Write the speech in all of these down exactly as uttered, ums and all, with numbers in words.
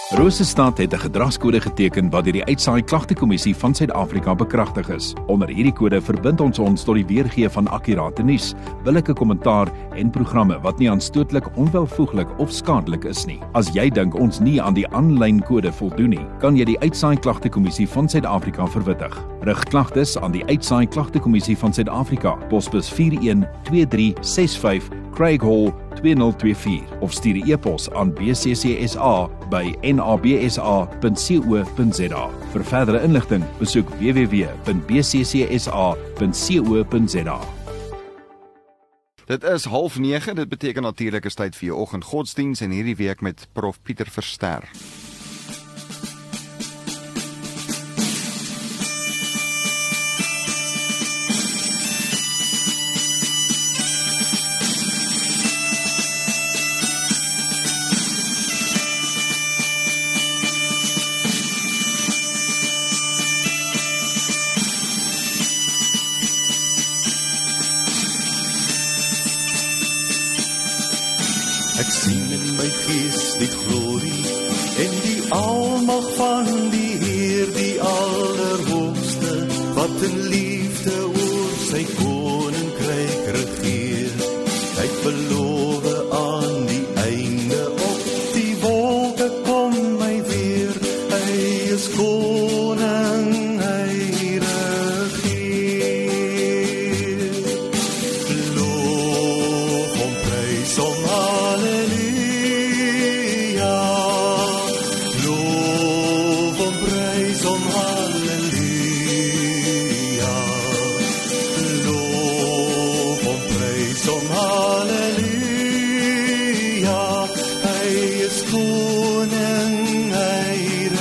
Rosestad het 'n gedragskode geteken wat deur die Uitsaai Klagtekommissie van Suid-Afrika bekragtig is. Onder hierdie kode verbind ons ons tot die weergee van akkurate nuus, billike kommentaar en programme wat nie aanstootlik, onwelvoeglik of skadelik is nie. As jy dink ons nie aan die aanlyn kode voldoen nie, kan jy die Uitsaai Klagtekommissie van Suid-Afrika verwittig. Rig klagtes aan die Uitsaai Klagtekommissie van Suid-Afrika, posbus vier een twee drie ses vyf, Craig Hall twee nul twee vier of stuur 'n e-pos aan b c c s a by n a b s a punt co punt z a. Vir verdere inligting, besoek w w w punt b c c s a punt co punt z a. Dit is half nege, dit beteken natuurlik is tyd vir jou oggendgodsdiens en hierdie week met Prof Pieter Verster. Ek sien in my gees die glorie en die almag van die Heer, die Allerhoogste, wat in liefde oor sy koninkryk regeer. Hy het beloof aan die einde op die wolke kom my weer. Hy is koning, hy regeer. Loof hom, prys hom, halleluja. Loof hom, prys hom, halleluja. Loof hom, prys hom, halleluja. Hy is koning, hy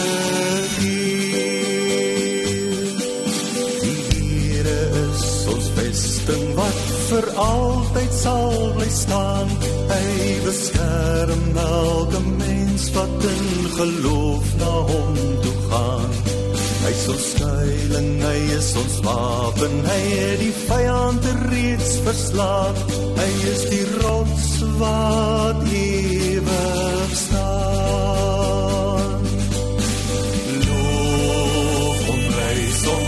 regeer. Die Here is ons vesting wat vir altyd sal bly staan. Hy beskerm elke mens wat in geloof na hom toe gaan. Hy is ons skuiling, hy is ons wapen, hy het die vyand reeds verslaan. Hy is die rots wat ewig staan. Loof hom, prys hom,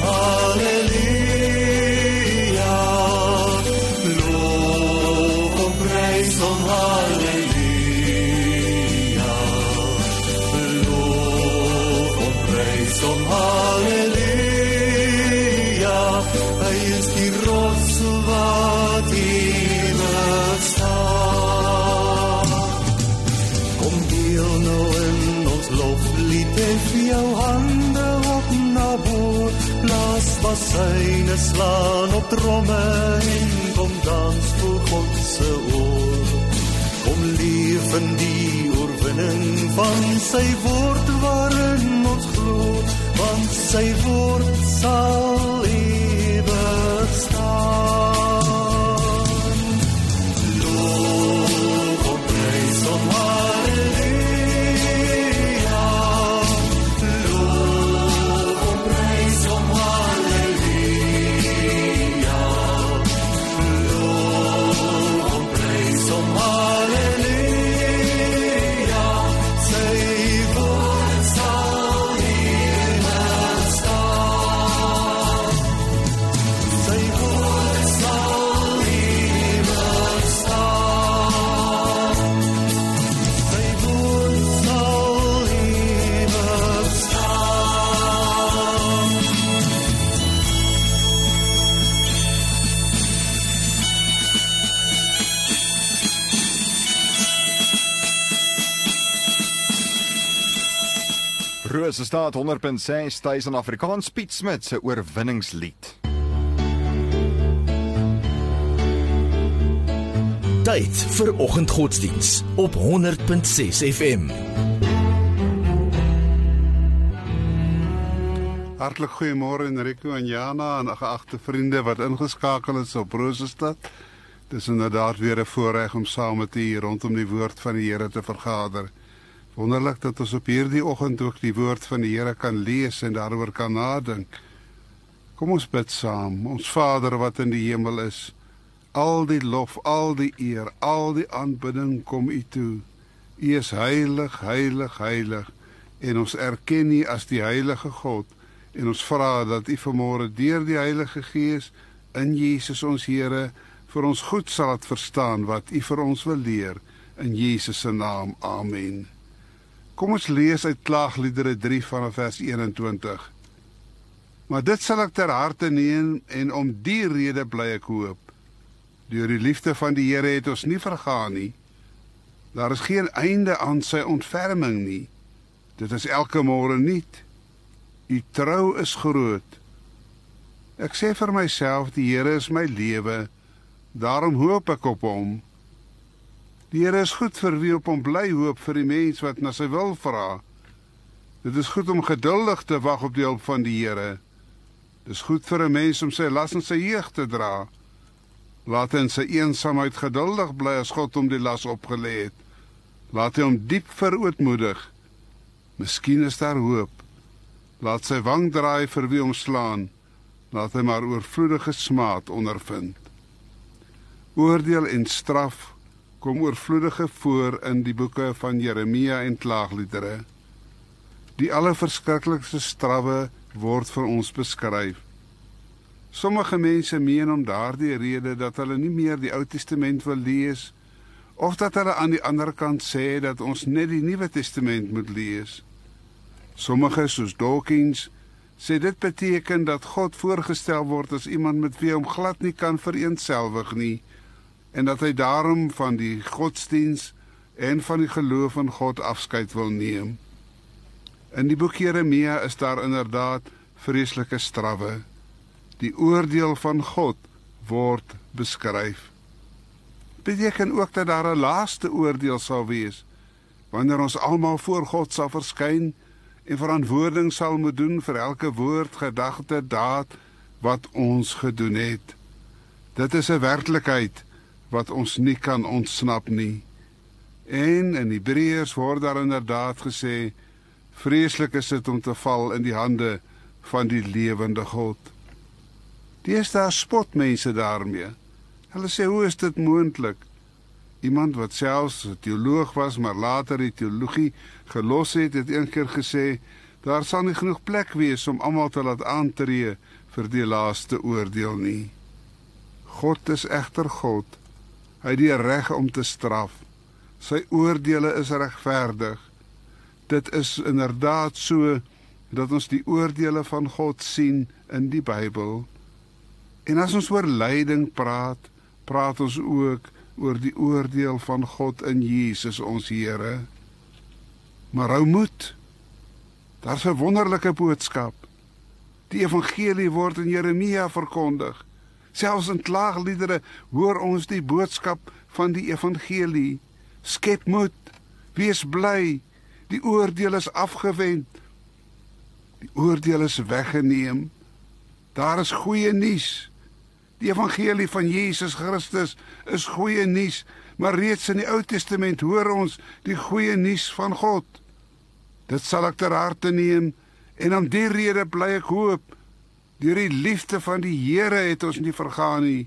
halleluja. Loof hom, prys hom, halleluja. Loof hom, prys hom, halleluja. Hy is die rots wat ewig staan. Kom deel nou in ons loflied, hef jou hande op na bo. Blaas bassyne, slaan op tromme en kom dans voor God se oor. Kom leef in die oorwinning van sy woord waarin ons glo, want sy woord sal ewig staan. Loof hom, prys hom, halleluja. Loof hom, prys hom, halleluja. Loof hom, prys hom, halleluja. Sy woord sal ewig staan. Sy woord sal ewig staan. Sy woord sal ewig staan. Rosestad honderd punt ses, tuis in Afrikaans, Piet Smit se oorwinningslied. Tyd vir oggendgodsdiens op honderd punt ses F M. Hartlik goeiemôre Enrico en Jana en geagte vriende wat ingeskakel is op Rosestad. Dis inderdaad weer 'n voorreg om saam met u hier rondom die woord van die Here te vergader. Wonderlik dat ons op hierdie oggend ook die woord van die Here kan lees en daaroor kan nadink. Kom ons bid saam. Ons Vader wat in die hemel is, al die lof, al die eer, al die aanbidding kom u toe. U is heilig, heilig, heilig. en ons erken U as die heilige God en ons vra dat U vanmôre deur die Heilige Gees in Jesus ons Here vir ons goed sal laat verstaan wat U vir ons wil leer in Jesus se naam. Amen. Kom ons lees uit Klaagliedere drie vanaf vers eenentwintig. Maar dit sal ek ter harte neem en om die rede bly ek hoop. Deur die liefde van die Here het ons nie vergaan nie. Daar is geen einde aan sy ontferming nie. Dit is elke môre nuut. U trou is groot. Ek sê vir myself, die Here is my lewe, daarom hoop ek op hom. Die Here is goed vir wie op hom bly hoop, vir die mens wat na sy wil vra. Dit is goed om geduldig te wag op die hulp van die Here. Dit is goed vir 'n mens om sy las in sy jeug te dra. Laat hy in sy eensaamheid geduldig bly as God hom die las opgelê het. Laat hy hom diep verootmoedig. Miskien is daar hoop. Laat sy wang draai vir wie hom slaan. Laat hy maar oorvloedige smaad ondervind. Oordeel en straf kom oorvloedige voor in die boeke van Jeremia en Klaagliedere. Die allerverskriklikste strawwe word vir ons beskryf. Sommige mense meen om daardie rede dat hulle nie meer die Ou Testament wil lees, of dat hulle aan die ander kant sê dat ons net die Nuwe Testament moet lees. Sommige, soos Dawkins, sê dit beteken dat God voorgestel word as iemand met wie hom glad nie kan vereenselwig nie, en dat hy daarom van die godsdiens en van die geloof in God afskeid wil neem. In die boek Jeremia is daar inderdaad vreeslike strawwe. Die oordeel van God word beskryf. Beteken ook dat daar 'n laaste oordeel sal wees, wanneer ons almal voor God sal verskyn en verantwoording sal moet doen vir elke woord, gedagte, daad wat ons gedoen het. Dit is 'n werklikheid wat ons nie kan ontsnap nie. En in Hebreërs word daar inderdaad gesê, vreeslik is dit om te val in die hande van die lewende God. Deesdae spot mense daarmee. Hulle sê, hoe is dit moontlik? Iemand wat selfs 'n teoloog was, maar later die teologie gelos het, het een keer gesê, daar sal nie genoeg plek wees om almal te laat aantree vir die laaste oordeel nie. God is egter God. Hy het die reg om te straf. Sy oordeele is regverdig. Dit is inderdaad so dat ons die oordeele van God sien in die Bybel. En as ons oor lyding praat, praat ons ook oor die oordeel van God in Jesus ons Here. Maar hou moed. Daar's 'n wonderlike boodskap. Die evangelie word in Jeremia verkondig. Selfs in Klaagliedere hoor ons die boodskap van die evangelie. Skep moed, wees bly, die oordeel is afgewend. Die oordeel is weggeneem. Daar is goeie nuus. Die evangelie van Jesus Christus is goeie nuus, maar reeds in die Ou Testament hoor ons die goeie nuus van God. Dit sal ek ter harte neem, en om die rede bly ek hoop. Deur die liefde van die Here het ons nie vergaan nie.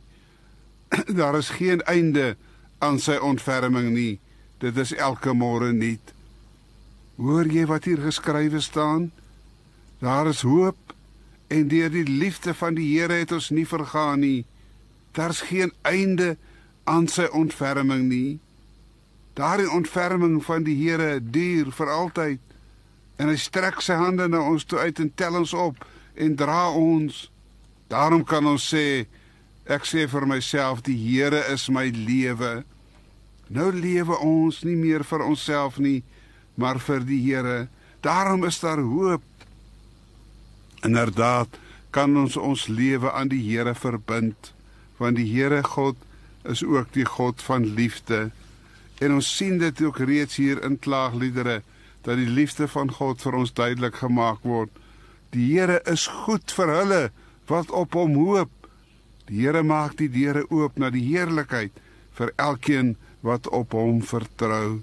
Daar is geen einde aan sy ontferming nie. Dit is elke môre nuut. Hoor jy wat hier geskrywe staan? Daar is hoop, en deur die liefde van die Here het ons nie vergaan nie. Daar's geen einde aan sy ontferming nie. Daardie ontferming van die Here duur vir altyd, en hy strek sy hande na ons toe uit en tel ons op en dra ons. Daarom kan ons sê, ek sê vir myself, die Here is my lewe. Nou lewe ons nie meer vir onsself nie, maar vir die Here. Daarom is daar hoop. Inderdaad kan ons ons lewe aan die Here verbind, want die Here God is ook die God van liefde. En ons sien dit ook reeds hier in Klaagliedere, dat die liefde van God vir ons duidelik gemaak word. Die Here is goed vir hulle wat op hom hoop. Die Here maak die deure oop na die heerlikheid vir elkeen wat op hom vertrou.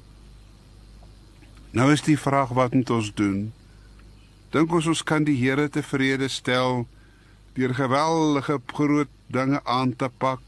Nou is die vraag, wat moet ons doen? Dink ons ons kan die Here tevrede stel deur geweldige groot dinge aan te pak,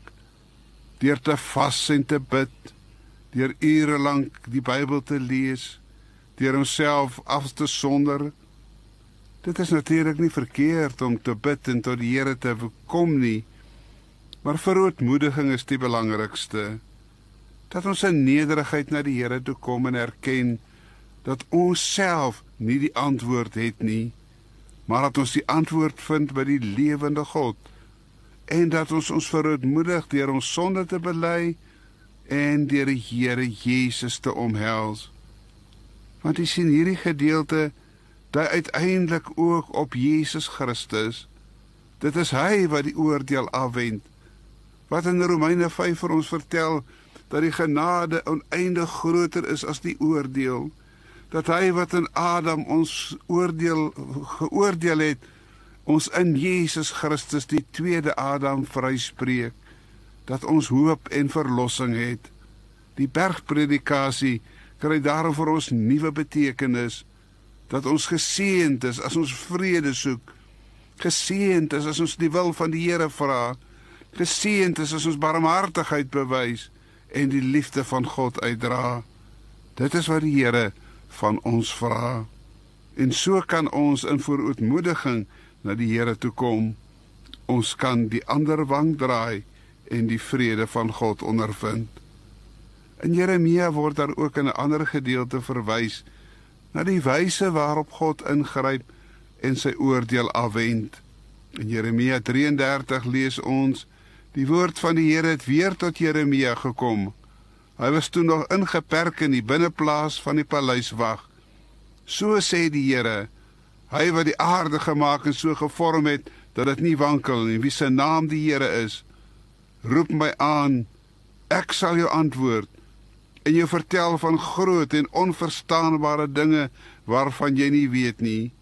deur te vas en te bid, deur ure lank die Bybel te lees, deur homself af te sonder. Dit is natuurlik nie verkeerd om te bid en tot die Here te kom nie, maar verootmoediging is die belangrikste. Dat ons in nederigheid na die Here toe kom en erken dat ons self nie die antwoord het nie, maar dat ons die antwoord vind by die lewende God, en dat ons ons verootmoedig deur ons sonde te bely en deur die Here Jesus te omhels. Want jy sien hierdie gedeelte, dui uiteindelik ook op Jesus Christus. Dit is hy wat die oordeel afwend. Wat in Romeine vyf vir ons vertel, dat die genade oneindig groter is as die oordeel. Dat hy wat in Adam ons oordeel, geoordeel het, ons in Jesus Christus die tweede Adam vryspreek. Dat ons hoop en verlossing het. Die bergpredikasie kry daarom vir ons nuwe betekenis. Dat ons geseënd is as ons vrede soek. Geseënd is as ons die wil van die Here vra. Geseënd is as ons barmhartigheid bewys en die liefde van God uitdra. Dit is wat die Here van ons vra. En so kan ons in verootmoediging na die Here toe kom. Ons kan die ander wang draai en die vrede van God ondervind. In Jeremia word daar ook in 'n ander gedeelte verwys na die wyse waarop God ingryp en sy oordeel afwend. In Jeremia drie en dertig lees ons: die woord van die Here het weer tot Jeremia gekom. Hy was toe nog ingeperk in die binneplaas van die paleiswag. So sê die Here, hy wat die aarde gemaak en so gevorm het dat dit nie wankel nie, wie se naam die Here is, roep my aan, ek sal jou antwoord en jou vertel van groot en onverstaanbare dinge waarvan jy nie weet nie.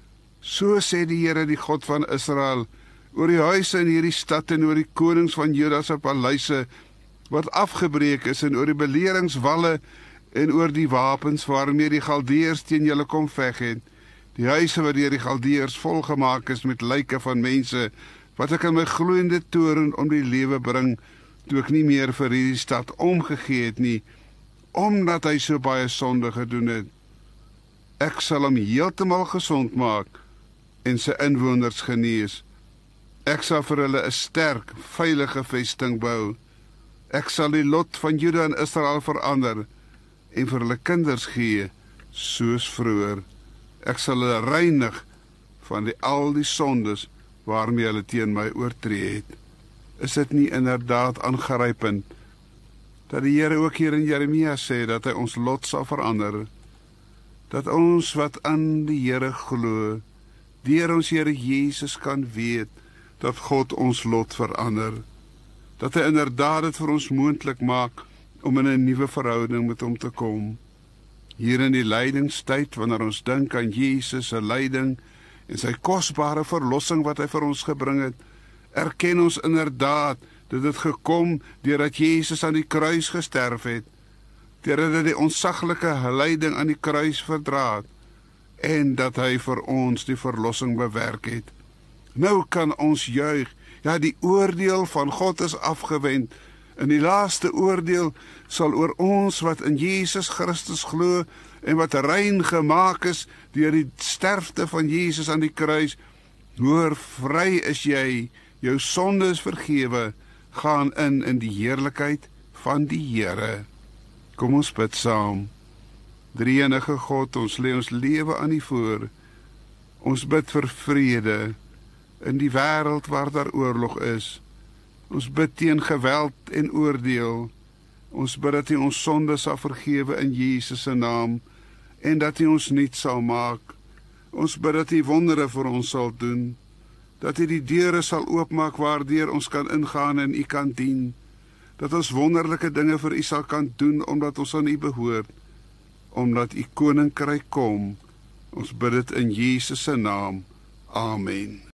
So sê die Here, die God van Israel, oor die huise in hierdie stad en oor die konings van Juda se paleise wat afgebreek is en oor die beleringswalle en oor die wapens waarmee die Galdeërs teen julle kom veg het, die huise wat deur die Galdeërs volgemaak is met lyke van mense wat ek in my gloeiende toren om die lewe bring, toe ek nie meer vir hierdie stad omgegee het nie, omdat hy so baie sonde gedoen het. Ek sal hom heeltemal gesond maak en sy inwoners genees. Ek sal vir hulle 'n sterk, veilige vesting bou. Ek sal die lot van Juda en Israel verander en vir hulle kinders gee, soos vroeër. Ek sal hulle reinig van die al die sondes waarmee hulle teen my oortree het. Is dit nie inderdaad aangrypend dat die Here ook hier in Jeremia sê dat hy ons lot sal verander? Dat ons wat aan die Here glo, deur ons Here Jesus kan weet dat God ons lot verander. Dat hy inderdaad dit vir ons moontlik maak om in 'n nuwe verhouding met hom te kom. Hier in die lydingstyd, wanneer ons dink aan Jesus se lyding en sy kosbare verlossing wat hy vir ons gebring het, erken ons inderdaad dat dit gekom deurdat Jesus aan die kruis gesterf het, deurdat hy die ontsaglike lyding aan die kruis verdra het, en dat hy vir ons die verlossing bewerk het. Nou kan ons juig, ja, die oordeel van God is afgewend, en die laaste oordeel sal oor ons wat in Jesus Christus glo, en wat rein gemaak is deur die sterfte van Jesus aan die kruis. Hoor, vry is jy, jou sonde is vergewe, gaan in in die heerlikheid van die Here. Kom ons bid saam. Drie-enige God, ons lê ons lewe aan U voor. Ons bid vir vrede in die wêreld waar daar oorlog is. Ons bid teen geweld en oordeel. Ons bid dat U ons sonde sal vergewe in Jesus se naam en dat U ons nuut sal maak. Ons bid dat U wondere vir ons sal doen, dat U die deure sal oopmaak waardeur ons kan ingaan en U kan dien, dat ons wonderlike dinge vir U sal kan doen omdat ons aan U behoort, omdat U koninkryk kom. Ons bid dit in Jesus se naam. Amen.